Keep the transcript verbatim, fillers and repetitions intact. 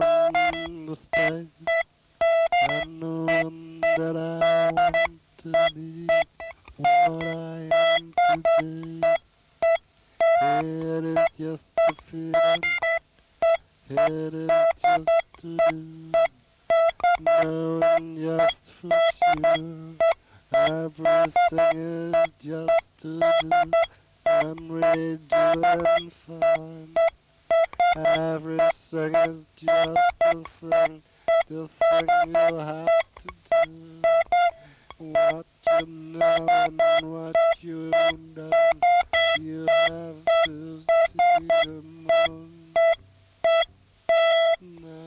in the space and knowing that I want to be what I am today. It is just a feeling, it is just to do, knowing just for sure everything is just to do and read you and find. Everything is just the thing, the thing you have to do. What you know and what you done, you have to see the moon. No.